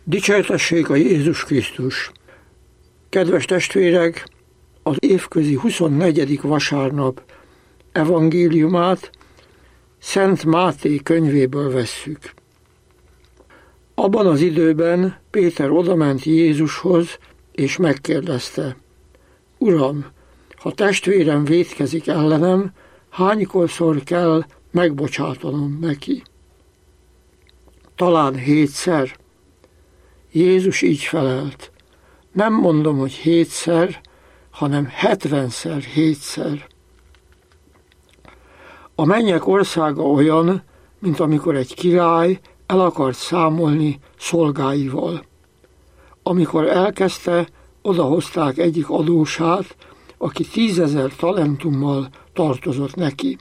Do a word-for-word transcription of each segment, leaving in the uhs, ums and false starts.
Dicsértessék a Jézus Krisztus! Kedves testvérek, az évközi huszonnegyedik vasárnap evangéliumát Szent Máté könyvéből vesszük. Abban az időben Péter odament Jézushoz, és megkérdezte: Uram, ha testvérem vétkezik ellenem, hányszor kell megbocsátanom neki? Talán hétszer? Jézus így felelt: nem mondom, hogy hétszer, hanem hetvenszer hétszer. A mennyek országa olyan, mint amikor egy király el akart számolni szolgáival. Amikor elkezdte, odahozták egyik adósát, aki tízezer talentummal tartozott neki.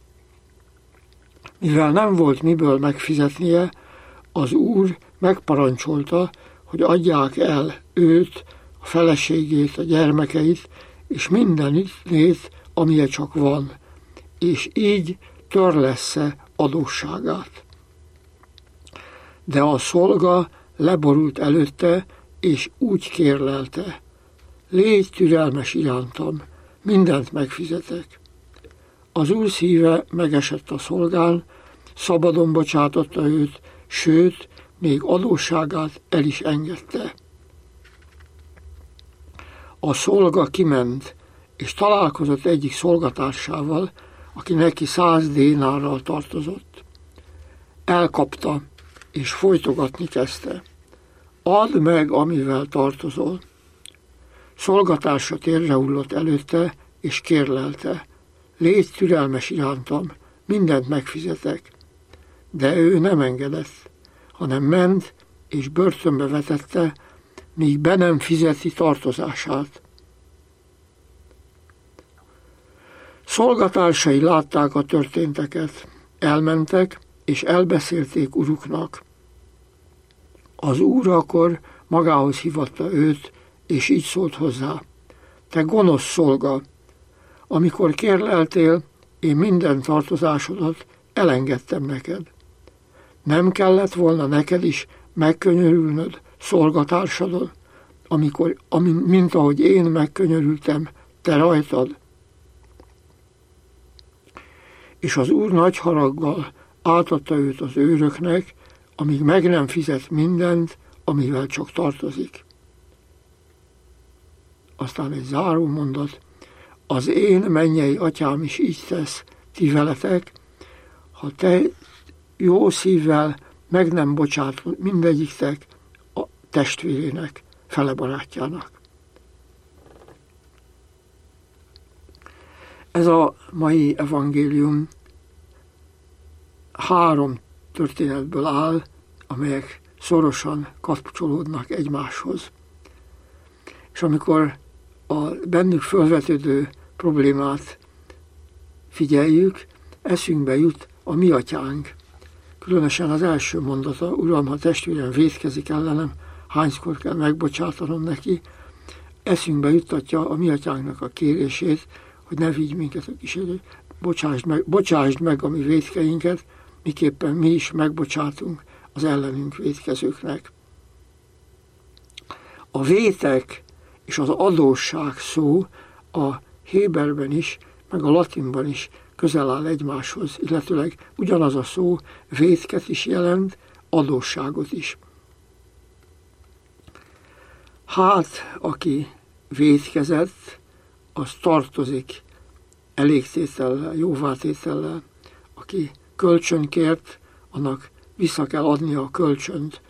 Mivel nem volt miből megfizetnie, az úr megparancsolta, hogy adják el őt, a feleségét, a gyermekeit, és mindenit, amilyen csak van, és így törlessze adósságát. De a szolga leborult előtte, és úgy kérlelte: légy türelmes irántam, mindent megfizetek. Az úr szíve megesett a szolgán, szabadon bocsátotta őt, sőt, még adósságát el is engedte. A szolga kiment, és találkozott egyik szolgatársával, aki neki száz dénárral tartozott. Elkapta, és folytogatni kezdte: add meg, amivel tartozol. Szolgatársa térre hullott előtte, és kérlelte: légy türelmes irántam, mindent megfizetek. De ő nem engedett, hanem ment, és börtönbe vetette, míg be nem fizeti tartozását. Szolgatársai látták a történteket, elmentek, és elbeszélték uruknak. Az úr akkor magához hívatta őt, és így szólt hozzá: te gonosz szolga, amikor kérleltél, én minden tartozásodat elengedtem neked. Nem kellett volna neked is megkönyörülnöd szolgatársadon, amikor, ami, mint ahogy én megkönyörültem te rajtad? És az úr nagy haraggal átadta őt az őröknek, amíg meg nem fizet mindent, amivel csak tartozik. Aztán egy záró mondat: az én mennyei atyám is így tesz ti veletek, ha te jó szívvel meg nem bocsátod mindegyiktek a testvérének, fele barátjának. Ez a mai evangélium három történetből áll, amelyek szorosan kapcsolódnak egymáshoz. És amikor a bennük fölvetődő problémát figyeljük, eszünkbe jut a mi atyánk. Különösen az első mondata: Uram, ha testvérem vétkezik ellenem, hányszor kell megbocsátanom neki? Eszünkbe juttatja a mi atyánknak a kérését, hogy ne vigy minket a kísértésbe, bocsásd meg, bocsásd meg a mi vétkeinket, miképpen mi is megbocsátunk az ellenünk vétkezőknek. A vétek és az adósság szó a héberben is, meg a latinban is közel áll egymáshoz, illetőleg ugyanaz a szó vétket is jelent, adósságot is. Hát, aki vétkezett, az tartozik elégtétellel, jóvátétellel. Aki kölcsönkért, annak vissza kell adnia a kölcsönt.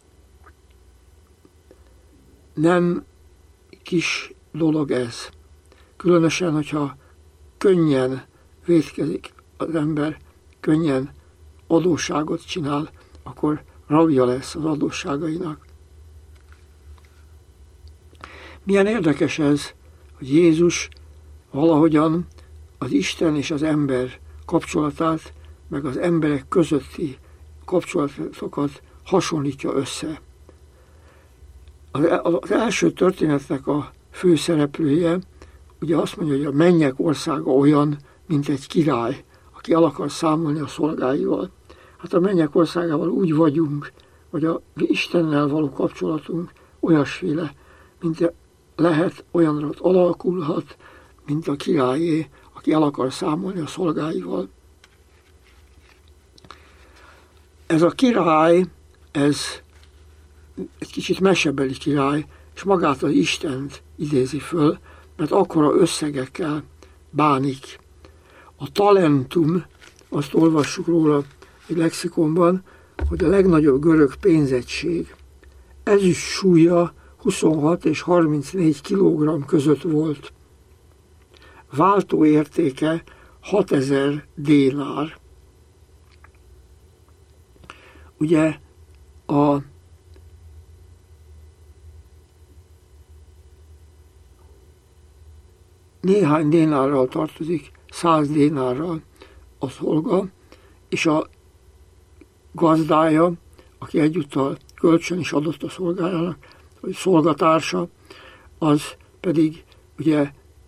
Nem kis dolog ez. Különösen, hogyha könnyen vétkezik az ember, könnyen adósságot csinál, akkor rabja lesz az adósságainak. Milyen érdekes ez, hogy Jézus valahogyan az Isten és az ember kapcsolatát, meg az emberek közötti kapcsolatokat hasonlítja össze. Az első történetnek a főszereplője ugye azt mondja, hogy a mennyek országa olyan, mint egy király, aki el akar számolni a szolgáival. Hát a mennyek országával úgy vagyunk, hogy a Istennel való kapcsolatunk olyasféle, mint lehet, olyanra alakulhat, mint a királyé, aki el akar számolni a szolgáival. Ez a király, ez egy kicsit mesebeli király, és magát az Istent idézi föl, mert akkora összegekkel bánik. A talentum, azt olvassuk róla egy lexikonban, hogy a legnagyobb görög pénzegység. Ezüst súlya huszonhat és harmincnégy kilogramm között volt. Váltó értéke hatezer dénár. Ugye a néhány dénárral tartozik, száz dénárral a szolga, és a gazdája, aki egyúttal kölcsön is adott a szolgájának, vagy szolgatársa, az pedig ugye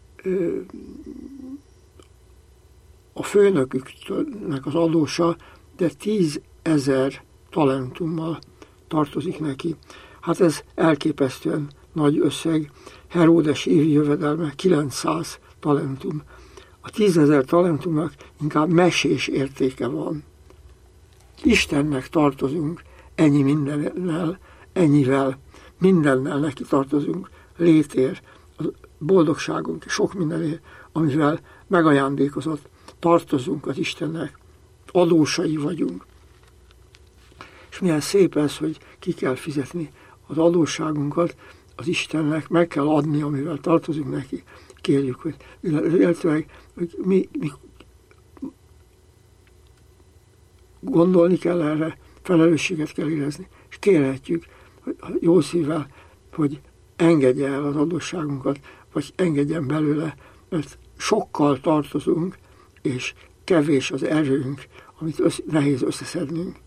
a főnöküknek az adósa, de tízezer talentummal tartozik neki. Hát ez elképesztően nagy összeg. Heródes évi jövedelme kilencszáz talentum. A tízezer talentumnak inkább mesés értéke van. Istennek tartozunk ennyi mindennel, ennyivel, mindennel neki tartozunk, létér, boldogságunk, sok mindenért, amivel megajándékozott, tartozunk az Istennek, adósai vagyunk. És milyen szép ez, hogy ki kell fizetni az adósságunkat az Istennek, meg kell adni, amivel tartozunk neki. Kérjük, hogy illetve hogy mi, mi gondolni kell erre, felelősséget kell érezni, és kérhetjük hogy jó szívvel, hogy engedje el az adósságunkat, vagy engedjen belőle, mert sokkal tartozunk, és kevés az erőnk, amit össze, nehéz összeszednünk.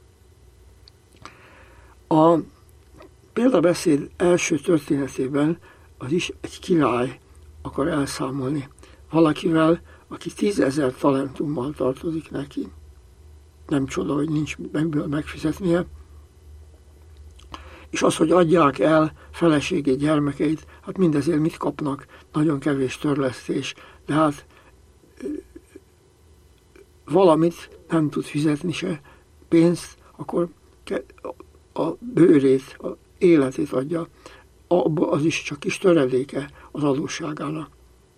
A példabeszéd első történetében az is egy király akar elszámolni valakivel, aki tízezer talentummal tartozik neki. Nem csoda, hogy nincs megből megfizetnie. És az, hogy adják el feleségét, gyermekeit, hát mindezért mit kapnak? Nagyon kevés törlesztés, de hát valamit nem tud fizetni se pénzt, akkor a bőrét, az életét adja, az is csak kis töredéke az adósságának.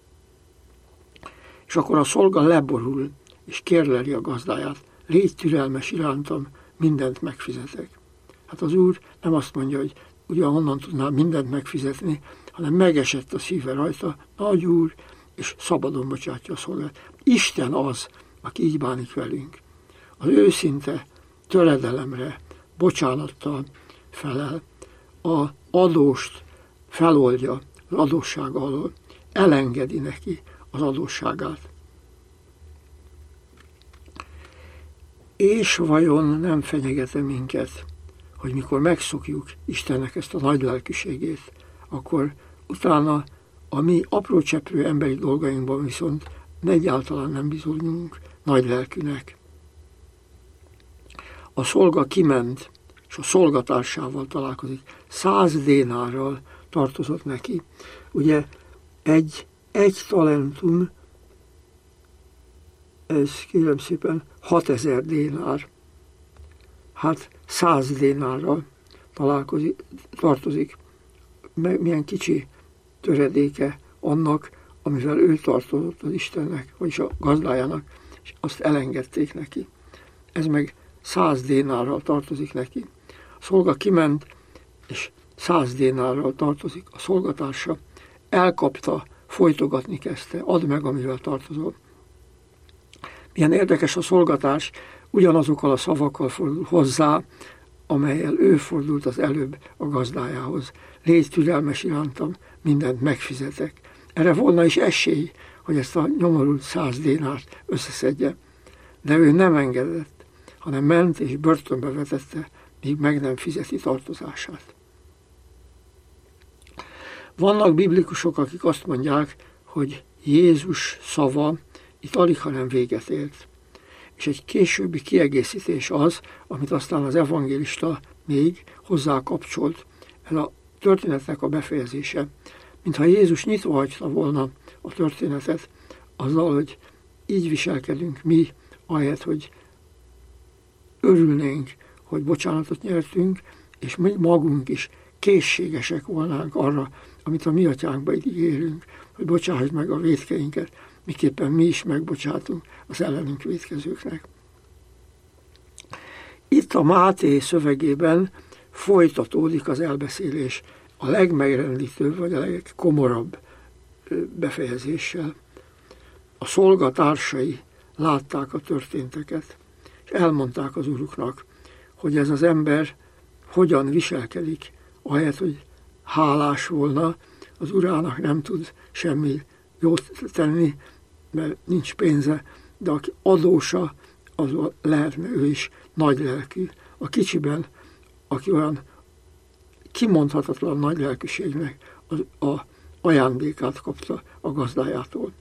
És akkor a szolga leborul, és kérleli a gazdáját, légy türelmes irántam, mindent megfizetek. Hát az Úr nem azt mondja, hogy ugyan honnan tudná mindent megfizetni, hanem megesett a szíve rajta, nagy Úr, és szabadon bocsátja a szolgát. Isten az, aki így bánik velünk. Az őszinte töredelemre, bocsánattal felel, a adóst feloldja az adósság alól, elengedi neki az adósságát. És vajon nem fenyegete minket, hogy mikor megszokjuk Istennek ezt a nagy lelkűségét, akkor utána a mi apró cseprő emberi dolgainkban viszont egyáltalán nem bizonyulunk nagy lelkűnek. A szolga kiment, és a szolgatársával találkozik. Száz dénárral tartozott neki. Ugye egy, egy talentum, ez kérem szépen hatezer dénár. Hát száz dénárral találkozik, tartozik. Milyen kicsi töredéke annak, amivel ő tartozott az Istennek, vagyis a gazdájának, és azt elengedték neki. Ez meg száz dénárral tartozik neki. A szolga kiment, és száz dénárral tartozik a szolgatársa. Elkapta, folytogatni kezdte, add meg, amivel tartozol. Milyen érdekes a szolgatárs, ugyanazokkal a szavakkal fordul hozzá, amellyel ő fordult az előbb a gazdájához. Légy türelmes irántam, mindent megfizetek. Erre volna is esély, hogy ezt a nyomorult száz dénárt összeszedje. De ő nem engedett, hanem ment és börtönbe vetette, míg meg nem fizeti tartozását. Vannak biblikusok, akik azt mondják, hogy Jézus szava itt alig, hanem véget ért. És egy későbbi kiegészítés az, amit aztán az evangélista még hozzá kapcsolt ez a történetnek a befejezése, mintha Jézus nyitva hagyta volna a történetet azzal, hogy így viselkedünk mi, ahelyett, hogy örülnénk, hogy bocsánatot nyertünk, és mi magunk is készségesek volnánk arra, amit a mi atyánkba ígérünk, hogy bocsáss meg a vétkeinket, miképpen mi is megbocsátunk az ellenünk vétkezőknek. Itt a Máté szövegében folytatódik az elbeszélés a legmegrendítőbb, vagy a legkomorabb befejezéssel. A szolgatársai látták a történteket, és elmondták az uruknak, hogy ez az ember hogyan viselkedik, ahelyett, hogy hálás volna, az urának nem tud semmi jót tenni, mert nincs pénze, de aki adósa, az lehetne ő is nagylelkű. A kicsiben, aki olyan kimondhatatlan nagylelkűségnek az a ajándékát kapta a gazdájától.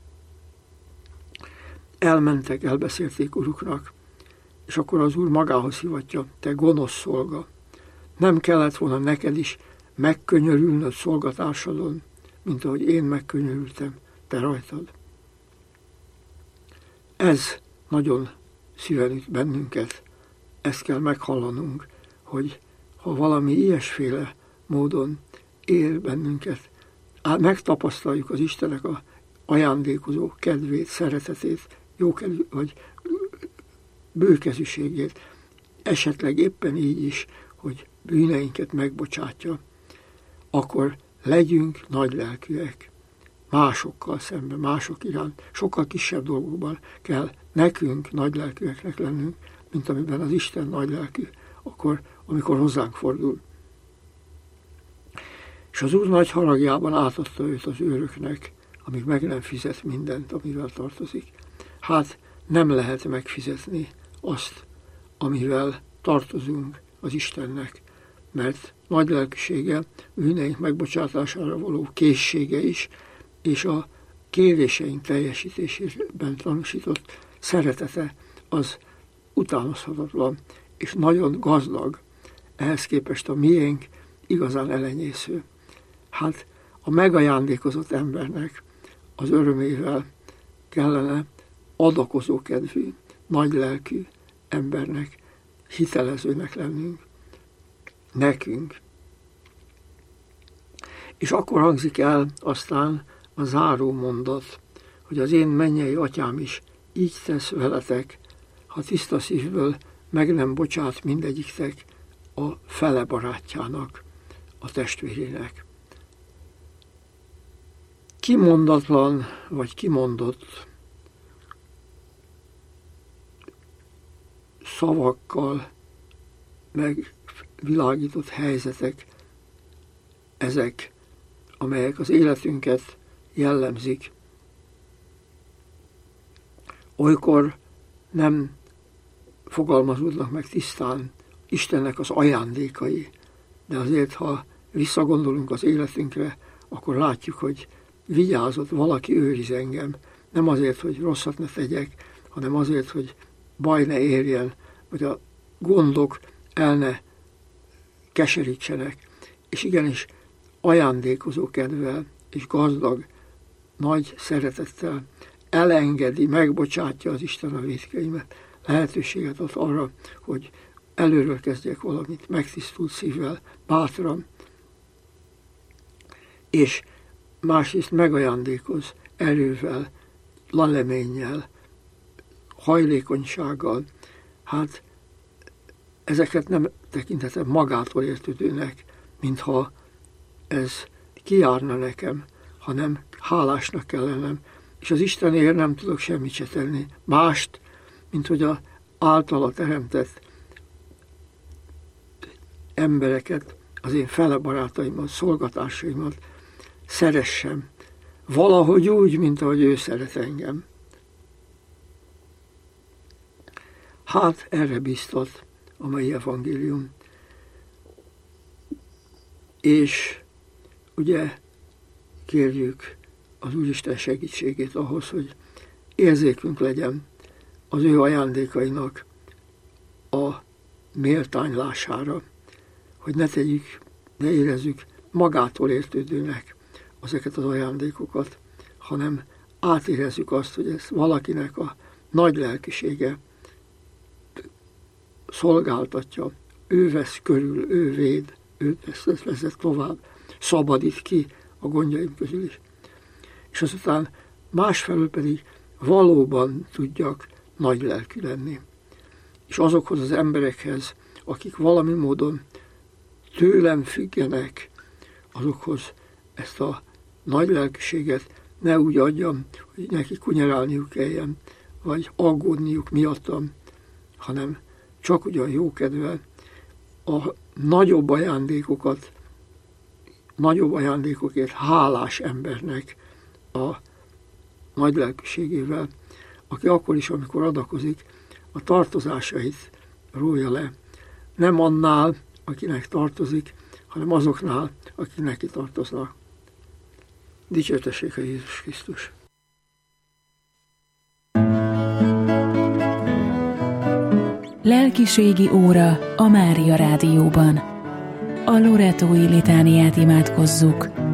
Elmentek, elbeszélték uruknak, és akkor az úr magához hivatja, te gonosz szolga, nem kellett volna neked is megkönyörülnöd szolgatársadon, mint ahogy én megkönyörültem te rajtad. Ez nagyon szíven üt bennünket, ezt kell meghallanunk, hogy ha valami ilyesféle módon él bennünket, megtapasztaljuk az Istennek a ajándékozó kedvét, szeretetét, jókedv, vagy bőkezűségét, esetleg éppen így is, hogy bűneinket megbocsátja, akkor legyünk nagylelkűek másokkal szemben, mások iránt. Sokkal kisebb dolgokban kell nekünk nagylelkűeknek lennünk, mint amiben az Isten nagylelkű, akkor, amikor hozzánk fordul. És az Úr nagy haragjában átadta őt az őröknek, amíg meg nem fizet mindent, amivel tartozik. Hát nem lehet megfizetni azt, amivel tartozunk az Istennek, mert nagy lelkűsége, bűneink megbocsátására való készsége is, és a kéréseink teljesítésében tanúsított szeretete az utánozhatatlan, és nagyon gazdag, ehhez képest a miénk igazán elenyésző. Hát a megajándékozott embernek az örömével kellene adakozó kedvű, nagylelkű embernek, hitelezőnek lennünk, nekünk. És akkor hangzik el aztán a záró mondat, hogy az én mennyei atyám is így tesz veletek, ha tiszta szívből meg nem bocsát mindegyiktek a fele barátjának, a testvérének. Kimondatlan vagy kimondott szavakkal megvilágított helyzetek, ezek, amelyek az életünket jellemzik. Olykor nem fogalmazódnak meg tisztán Istennek az ajándékai, de azért, ha visszagondolunk az életünkre, akkor látjuk, hogy vigyázott, valaki őriz engem, nem azért, hogy rosszat ne tegyek, hanem azért, hogy baj ne érjen, vagy a gondok el ne keserítsenek. És igenis ajándékozó kedvel és gazdag, nagy szeretettel elengedi, megbocsátja az Isten a vétkeimet, lehetőséget ad arra, hogy előről kezdjek valamit, megtisztult szívvel, bátran, és másrészt megajándékoz erővel, laleménnyel, hajlékonysággal. Hát ezeket nem tekinthetem magától értődőnek, mintha ez kijárna nekem, hanem hálásnak kell lennem, és az Istenért nem tudok semmit se tenni, mást, mint hogy az általa teremtett embereket, az én fele barátaimat, szolgatársaimat szeressem, valahogy úgy, mint ahogy ő szeret engem. Hát erre biztat a mai evangélium. És ugye kérjük az Úristen segítségét ahhoz, hogy érzékünk legyen az ő ajándékainak a méltánylására, hogy ne tegyük, ne érezzük magától értődőnek ezeket az ajándékokat, hanem átérezzük azt, hogy ez valakinek a nagy lelkisége szolgáltatja, ő vesz körül, ő véd, ő vesz, vezet tovább, szabadít ki a gondjaim közül is. És azután másfelől pedig valóban tudjak nagy lelkű lenni. És azokhoz az emberekhez, akik valami módon tőlem függenek, azokhoz ezt a nagy lelkűséget ne úgy adjam, hogy neki kunyerálniuk kelljen, vagy aggódniuk miattam, hanem csak ugyan jókedvel a nagyobb ajándékokat, nagyobb ajándékokért hálás embernek a nagy lelkűségével, aki akkor is, amikor adakozik, a tartozásait rója le. Nem annál, akinek tartozik, hanem azoknál, akik neki tartoznak. Dicsértessék a Jézus Krisztus! Lelkiségi óra a Mária Rádióban. A loretói litániát imádkozzuk.